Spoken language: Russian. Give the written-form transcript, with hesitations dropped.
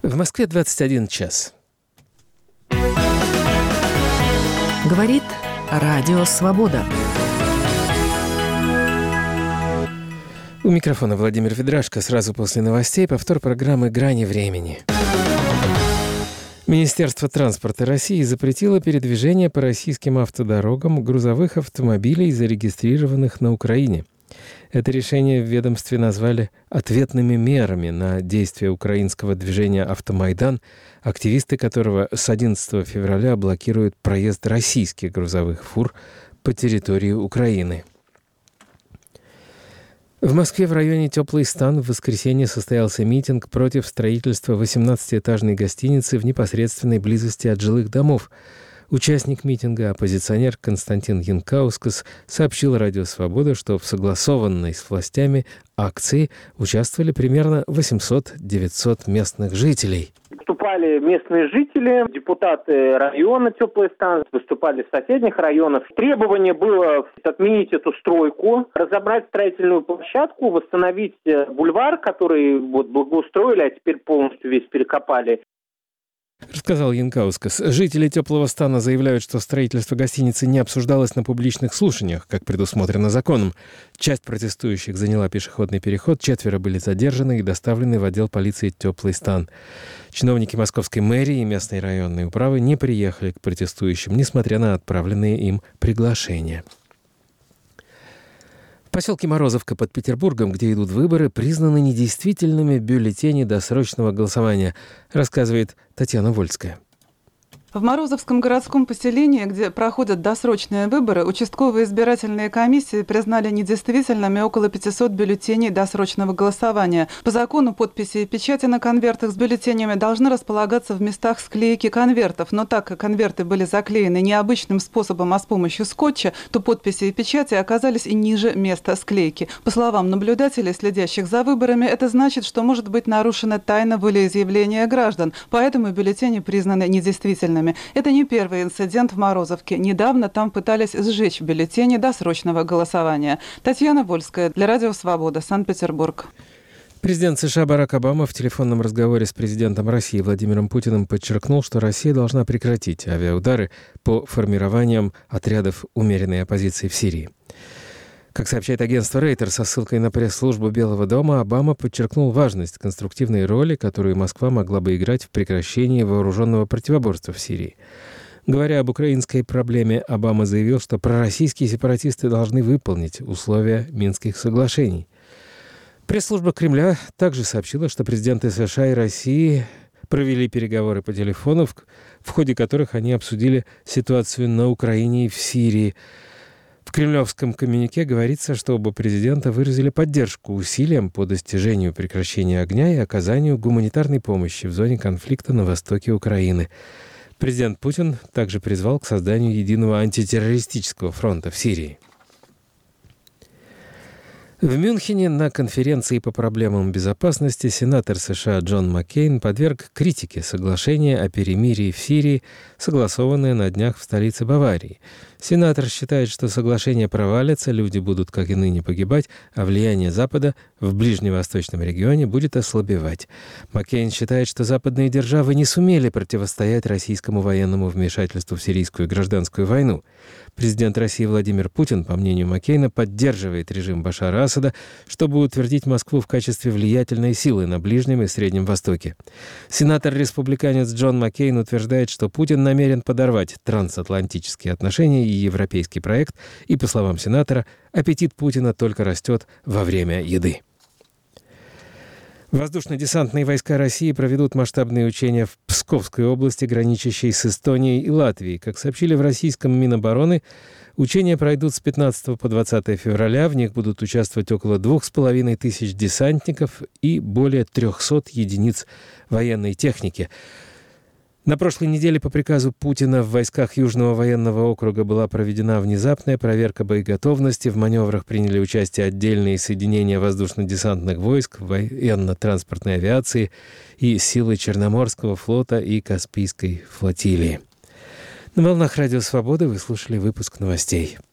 В Москве 21 час. Говорит Радио Свобода. У микрофона Владимир Ведрашко. Сразу после новостей повтор программы «Грани времени». Министерство транспорта России запретило передвижение по российским автодорогам грузовых автомобилей, зарегистрированных на Украине. Это решение в ведомстве назвали ответными мерами на действия украинского движения «Автомайдан», активисты которого с 11 февраля блокируют проезд российских грузовых фур по территории Украины. В Москве в районе «Теплый стан» в воскресенье состоялся митинг против строительства 18-этажной гостиницы в непосредственной близости от жилых домов. Участник митинга, оппозиционер Константин Янкаускас, сообщил Радио Свобода, что в согласованной с властями акции участвовали примерно 800-900 местных жителей. Выступали местные жители, депутаты района «Теплый стан», выступали с соседних районов. Требование было отменить эту стройку, разобрать строительную площадку, восстановить бульвар, который благоустроили, а теперь полностью весь перекопали. Рассказал Янкаускас. Жители «Теплого стана» заявляют, что строительство гостиницы не обсуждалось на публичных слушаниях, как предусмотрено законом. Часть протестующих заняла пешеходный переход, 4 были задержаны и доставлены в отдел полиции «Теплый стан». Чиновники московской мэрии и местной районной управы не приехали к протестующим, несмотря на отправленные им приглашения. В поселке Морозовка под Петербургом, где идут выборы, признаны недействительными бюллетени досрочного голосования, рассказывает Татьяна Вольская. В Морозовском городском поселении, где проходят досрочные выборы, участковые избирательные комиссии признали недействительными около 500 бюллетеней досрочного голосования. По закону подписи и печати на конвертах с бюллетенями должны располагаться в местах склейки конвертов, но так как конверты были заклеены не обычным способом, а с помощью скотча, то подписи и печати оказались и ниже места склейки. По словам наблюдателей, следящих за выборами, это значит, что может быть нарушена тайна волеизъявления граждан, поэтому бюллетени признаны недействительными. Это не первый инцидент в Морозовке. Недавно там пытались сжечь бюллетени досрочного голосования. Татьяна Вольская для Радио Свобода, Санкт-Петербург. Президент США Барак Обама в телефонном разговоре с президентом России Владимиром Путиным подчеркнул, что Россия должна прекратить авиаудары по формированиям отрядов умеренной оппозиции в Сирии. Как сообщает агентство Рейтер со ссылкой на пресс-службу Белого дома, Обама подчеркнул важность конструктивной роли, которую Москва могла бы играть в прекращении вооруженного противоборства в Сирии. Говоря об украинской проблеме, Обама заявил, что пророссийские сепаратисты должны выполнить условия Минских соглашений. Пресс-служба Кремля также сообщила, что президенты США и России провели переговоры по телефону, в ходе которых они обсудили ситуацию на Украине и в Сирии. В кремлевском коммюнике говорится, что оба президента выразили поддержку усилиям по достижению прекращения огня и оказанию гуманитарной помощи в зоне конфликта на востоке Украины. Президент Путин также призвал к созданию единого антитеррористического фронта в Сирии. В Мюнхене на конференции по проблемам безопасности сенатор США Джон Маккейн подверг критике соглашение о перемирии в Сирии, согласованное на днях в столице Баварии. Сенатор считает, что соглашение провалится, люди будут, как и ныне, погибать, а влияние Запада в ближневосточном регионе будет ослабевать. Маккейн считает, что западные державы не сумели противостоять российскому военному вмешательству в сирийскую гражданскую войну. Президент России Владимир Путин, по мнению Маккейна, поддерживает режим Башара Асада, чтобы утвердить Москву в качестве влиятельной силы на Ближнем и Среднем Востоке. Сенатор-республиканец Джон Маккейн утверждает, что Путин намерен подорвать трансатлантические отношения и европейский проект, и, по словам сенатора, аппетит Путина только растет во время еды. Воздушно-десантные войска России проведут масштабные учения в Псковской области, граничащей с Эстонией и Латвией. Как сообщили в российском Минобороны, учения пройдут с 15 по 20 февраля. В них будут участвовать около 2500 десантников и более 300 единиц военной техники. На прошлой неделе по приказу Путина в войсках Южного военного округа была проведена внезапная проверка боеготовности. В маневрах приняли участие отдельные соединения воздушно-десантных войск, военно-транспортной авиации и силы Черноморского флота и Каспийской флотилии. На волнах Радио Свободы вы слушали выпуск новостей.